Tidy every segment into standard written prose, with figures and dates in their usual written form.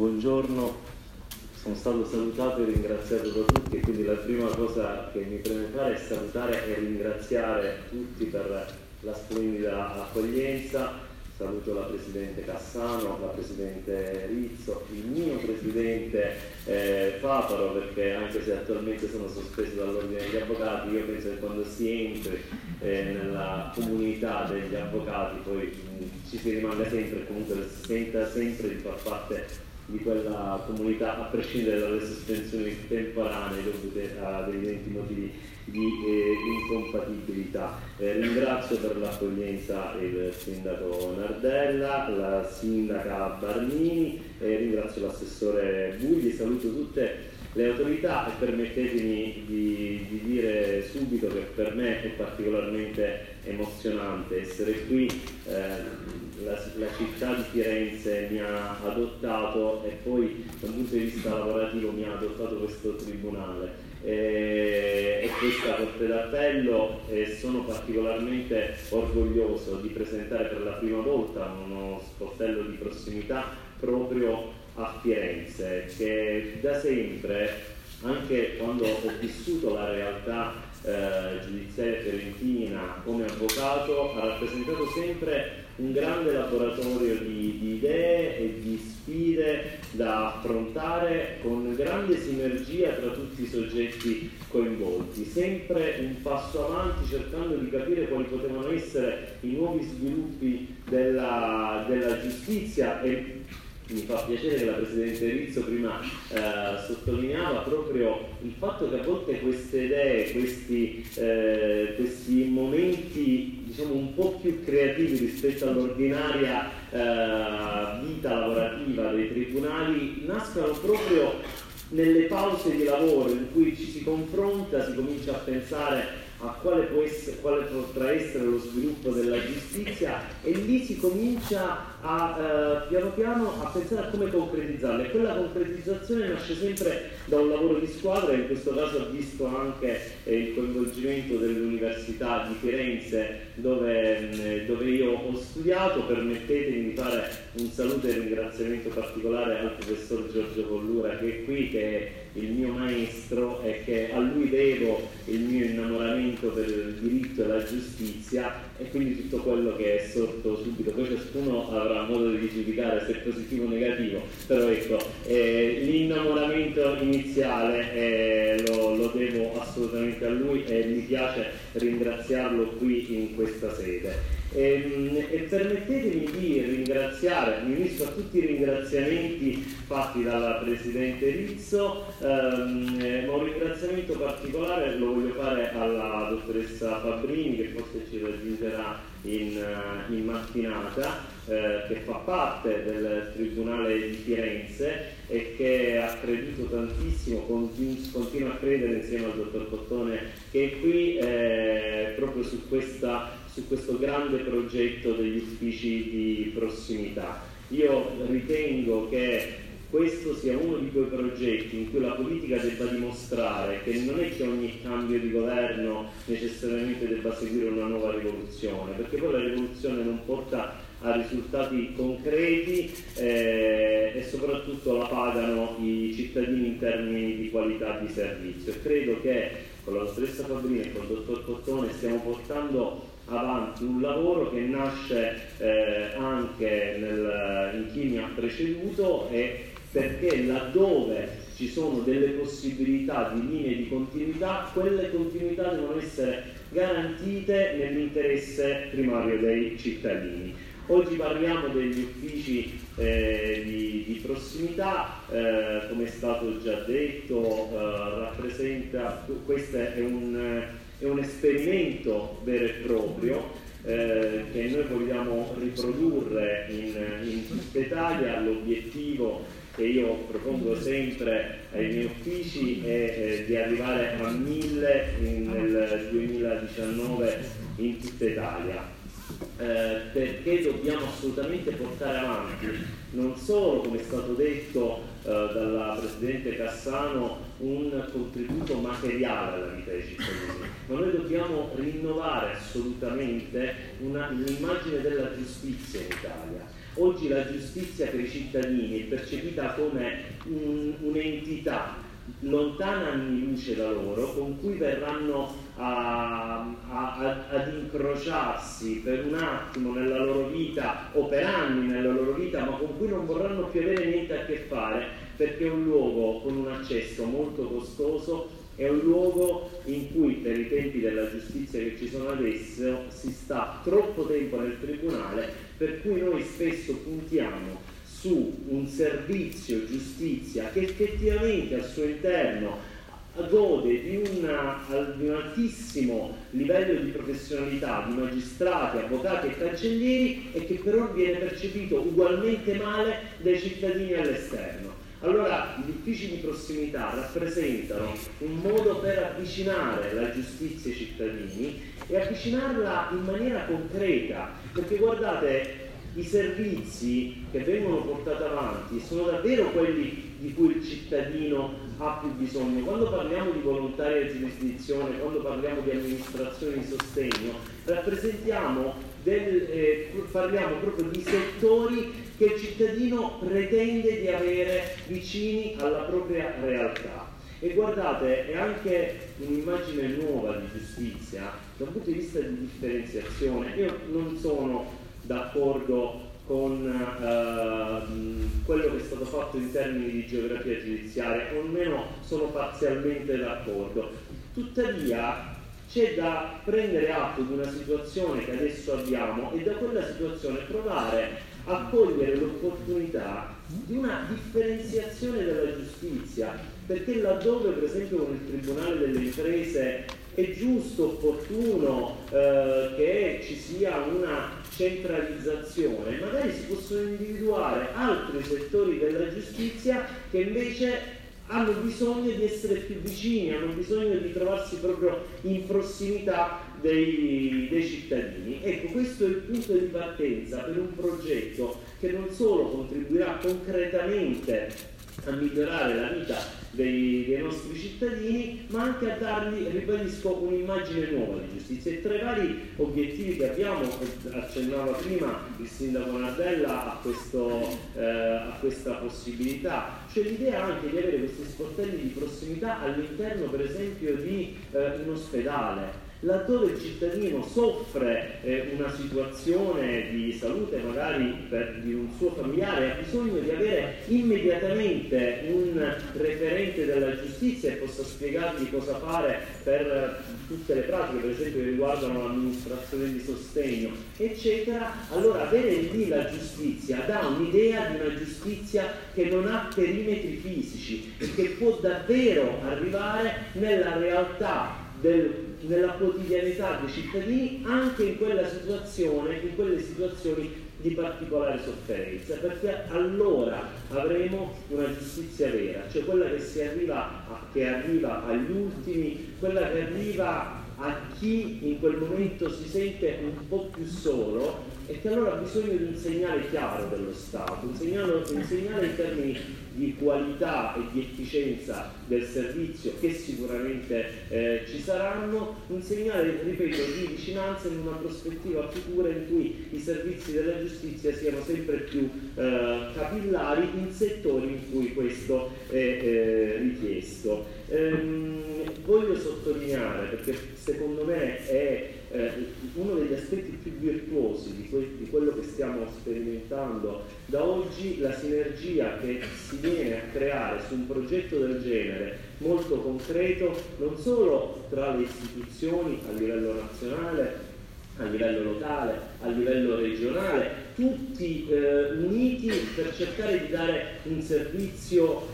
buongiorno, sono stato salutato e ringraziato da tutti e quindi la prima cosa che mi preme fare è salutare e ringraziare tutti per la splendida accoglienza. Saluto la Presidente Cassano, la Presidente Rizzo, il mio Presidente Paparo, perché anche se attualmente sono sospeso dall'Ordine degli Avvocati, io penso che quando si entri nella comunità degli avvocati poi ci si rimanga sempre, comunque si senta sempre di far parte di quella comunità, a prescindere dalle sospensioni temporanee dovute a degli evidenti motivi di incompatibilità. Ringrazio per l'accoglienza il Sindaco Nardella, la Sindaca Barnini, ringrazio l'assessore Bugli, saluto tutte le autorità e permettetemi di dire subito che per me è particolarmente emozionante essere qui. La città di Firenze mi ha adottato e poi dal punto di vista lavorativo mi ha adottato questo tribunale e questa Corte d'Appello, e sono particolarmente orgoglioso di presentare per la prima volta uno sportello di prossimità proprio a Firenze, che da sempre, anche quando ho vissuto la realtà giudiziaria fiorentina come avvocato, ha rappresentato sempre un grande laboratorio di idee e di sfide da affrontare con grande sinergia tra tutti i soggetti coinvolti, sempre un passo avanti cercando di capire quali potevano essere i nuovi sviluppi della giustizia. E mi fa piacere che la Presidente Rizzo prima sottolineava proprio il fatto che a volte queste idee, questi momenti diciamo un po' più creativi rispetto all'ordinaria vita lavorativa dei tribunali nascano proprio nelle pause di lavoro in cui ci si confronta, si comincia a pensare a quale potrà essere lo sviluppo della giustizia e lì si comincia a piano piano a pensare a come concretizzarla, e quella concretizzazione nasce sempre da un lavoro di squadra, e in questo caso ha visto anche il coinvolgimento dell'Università di Firenze dove io ho studiato. Permettetemi di fare un saluto e un ringraziamento particolare al professor Giorgio Collura, che è qui, che è il mio maestro e che a lui devo il mio innamoramento per il diritto e la giustizia, e quindi tutto quello che è sorto subito. Poi ciascuno avrà modo di giudicare se è positivo o negativo, però ecco, l'innamoramento iniziale lo devo assolutamente a lui e mi piace ringraziarlo qui in questa sede. E permettetemi di ringraziare, mi unisco a tutti i ringraziamenti fatti dalla Presidente Rizzo, ma un ringraziamento particolare lo voglio fare alla dottoressa Fabbrini, che forse ci raggiungerà in mattinata, che fa parte del Tribunale di Firenze e che ha creduto tantissimo, continua a credere insieme al dottor Cottone che è qui proprio su questo grande progetto degli uffici di prossimità. Io ritengo che questo sia uno di quei progetti in cui la politica debba dimostrare che non è che ogni cambio di governo necessariamente debba seguire una nuova rivoluzione, perché poi la rivoluzione non porta a risultati concreti e soprattutto la pagano i cittadini in termini di qualità di servizio. E credo che con la dottoressa Fabbrini e con il dottor Cottone stiamo portando avanti un lavoro che nasce anche in chi mi ha preceduto, e perché laddove ci sono delle possibilità di linee di continuità, quelle continuità devono essere garantite nell'interesse primario dei cittadini. Oggi parliamo degli uffici di prossimità, come è stato già detto, rappresenta, questo è un esperimento vero e proprio che noi vogliamo riprodurre in tutta Italia. L'obiettivo che io propongo sempre ai miei uffici è di arrivare a 1000 nel 2019 in tutta Italia. Perché dobbiamo assolutamente portare avanti non solo, come è stato detto dalla Presidente Cassano, un contributo materiale alla vita dei cittadini, ma noi dobbiamo rinnovare assolutamente l'immagine della giustizia in Italia. Oggi la giustizia per i cittadini è percepita come un'entità lontana anni luce da loro, con cui verranno ad incrociarsi per un attimo nella loro vita o per anni nella loro vita, ma con cui non vorranno più avere niente a che fare, perché è un luogo con un accesso molto costoso, è un luogo in cui per i tempi della giustizia che ci sono adesso si sta troppo tempo nel tribunale, per cui noi spesso puntiamo su un servizio giustizia che effettivamente al suo interno gode di un altissimo livello di professionalità, di magistrati, avvocati e cancellieri, e che però viene percepito ugualmente male dai cittadini all'esterno. Allora gli uffici di prossimità rappresentano un modo per avvicinare la giustizia ai cittadini e avvicinarla in maniera concreta, perché guardate, i servizi che vengono portati avanti sono davvero quelli di cui il cittadino ha più bisogno. Quando parliamo di volontaria giurisdizione, quando parliamo di amministrazione di sostegno, parliamo proprio di settori che il cittadino pretende di avere vicini alla propria realtà. E guardate, è anche un'immagine nuova di giustizia dal punto di vista di differenziazione. Io non sono d'accordo con quello che è stato fatto in termini di geografia giudiziaria, o almeno sono parzialmente d'accordo. Tuttavia c'è da prendere atto di una situazione che adesso abbiamo e da quella situazione provare a cogliere l'opportunità di una differenziazione della giustizia, perché laddove per esempio con il Tribunale delle Imprese è giusto, opportuno che ci sia una centralizzazione, magari si possono individuare altri settori della giustizia che invece hanno bisogno di essere più vicini, hanno bisogno di trovarsi proprio in prossimità dei cittadini. Ecco, questo è il punto di partenza per un progetto che non solo contribuirà concretamente a migliorare la vita dei nostri cittadini, ma anche a dargli, ribadisco, un'immagine nuova di giustizia. E tra i vari obiettivi che abbiamo, accennava prima il sindaco Nardella a questa possibilità, c'è l'idea anche di avere questi sportelli di prossimità all'interno per esempio di un ospedale, laddove il cittadino soffre una situazione di salute magari di un suo familiare, ha bisogno di avere immediatamente un referente della giustizia che possa spiegargli cosa fare per tutte le pratiche, per esempio che riguardano l'amministrazione di sostegno, eccetera. Allora avere lì la giustizia dà un'idea di una giustizia che non ha perimetri fisici e che può davvero arrivare nella realtà nella quotidianità dei cittadini, anche in quelle situazioni di particolare sofferenza, perché allora avremo una giustizia vera, cioè quella che arriva agli ultimi, quella che arriva a chi in quel momento si sente un po' più solo e che allora ha bisogno di un segnale chiaro dello Stato, un segnale in termini di qualità e di efficienza del servizio, che sicuramente ci saranno, un segnale, ripeto, di vicinanza in una prospettiva futura in cui i servizi della giustizia siano sempre più capillari in settori in cui questo è richiesto. Voglio sottolineare, perché secondo me è uno degli aspetti più virtuosi di quello che stiamo sperimentando da oggi, la sinergia che si viene a creare su un progetto del genere molto concreto, non solo tra le istituzioni a livello nazionale, a livello locale, a livello regionale, tutti uniti per cercare di dare un servizio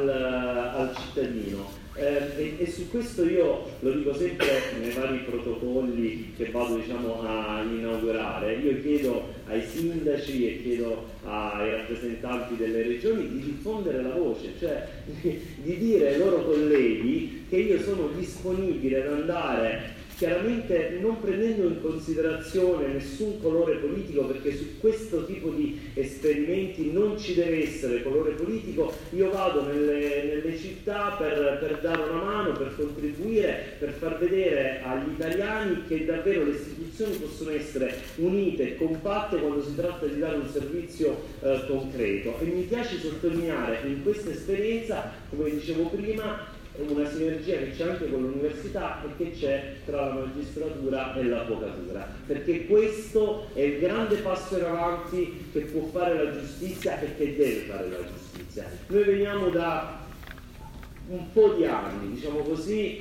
al cittadino. E su questo io lo dico sempre nei vari protocolli che vado a inaugurare. Io chiedo ai sindaci e chiedo ai rappresentanti delle regioni di diffondere la voce, cioè di dire ai loro colleghi che io sono disponibile ad andare chiaramente non prendendo in considerazione nessun colore politico, perché su questo tipo di esperimenti non ci deve essere colore politico. Io vado nelle città per dare una mano, per contribuire, per far vedere agli italiani che davvero le istituzioni possono essere unite e compatte quando si tratta di dare un servizio concreto. E mi piace sottolineare in questa esperienza, come dicevo prima, una sinergia che c'è anche con l'università e che c'è tra la magistratura e l'avvocatura, perché questo è il grande passo in avanti che può fare la giustizia e che deve fare la giustizia. Noi veniamo da un po' di anni, diciamo così,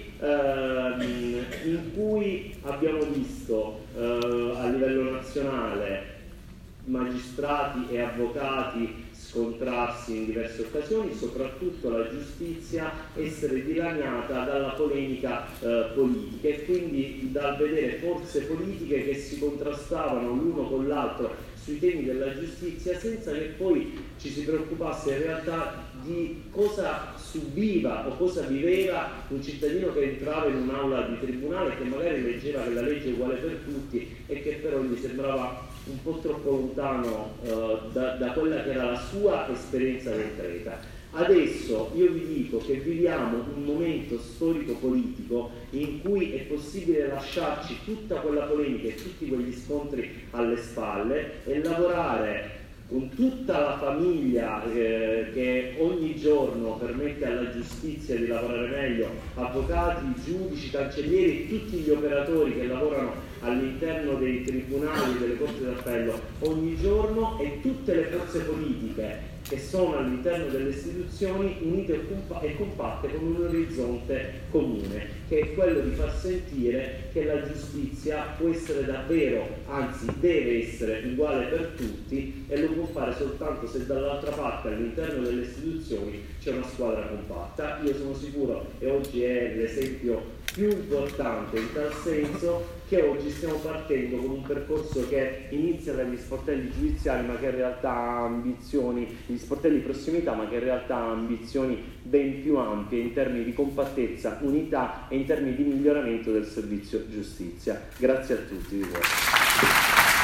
in cui abbiamo visto a livello nazionale magistrati e avvocati scontrarsi in diverse occasioni, soprattutto la giustizia essere dilaniata dalla polemica politica, e quindi dal vedere forze politiche che si contrastavano l'uno con l'altro sui temi della giustizia senza che poi ci si preoccupasse in realtà di cosa subiva o cosa viveva un cittadino che entrava in un'aula di tribunale e che magari leggeva che la legge è uguale per tutti e che però gli sembrava un po' troppo lontano da quella che era la sua esperienza concreta. Adesso io vi dico che viviamo un momento storico-politico in cui è possibile lasciarci tutta quella polemica e tutti quegli scontri alle spalle e lavorare con tutta la famiglia che ogni giorno permette alla giustizia di lavorare meglio, avvocati, giudici, cancellieri, tutti gli operatori che lavorano all'interno dei tribunali, delle corti d'appello ogni giorno, e tutte le forze politiche che sono all'interno delle istituzioni unite e compatte con un orizzonte comune, che è quello di far sentire che la giustizia può essere davvero, anzi deve essere uguale per tutti, e lo può fare soltanto se dall'altra parte all'interno delle istituzioni c'è una squadra compatta. Io sono sicuro, e oggi è l'esempio più importante in tal senso, che oggi stiamo partendo con un percorso che inizia dagli sportelli giudiziari, ma che in realtà ha ambizioni, gli sportelli di prossimità, ma che in realtà ha ambizioni ben più ampie in termini di compattezza, unità e in termini di miglioramento del servizio giustizia. Grazie a tutti di voi.